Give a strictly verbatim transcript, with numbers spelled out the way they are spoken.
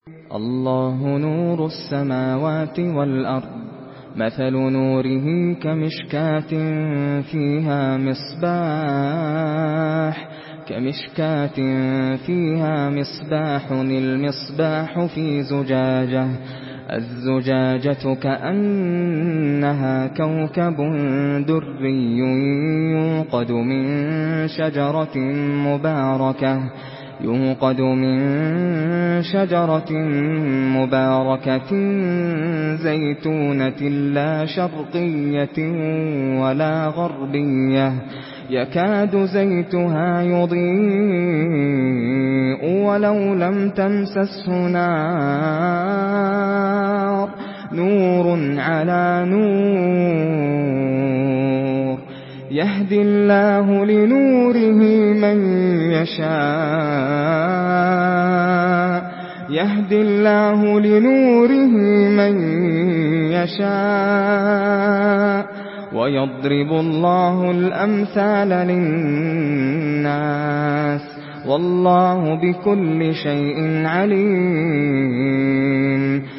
الله نور السماوات والأرض مثل نوره كمشكاة فيها مصباح كمشكاة فيها مصباح المصباح في زجاجة الزجاجة كأنها كوكب دري يوقد من شجرة مباركة يوقد من شجرة مباركة زيتونة لا شرقية ولا غربية يكاد زيتها يضيء ولو لم تمسسه نار نور على نور يهدي الله لنوره من يشاء يهدي الله لنوره من يشاء ويضرب الله الأمثال للناس والله بكل شيء عليم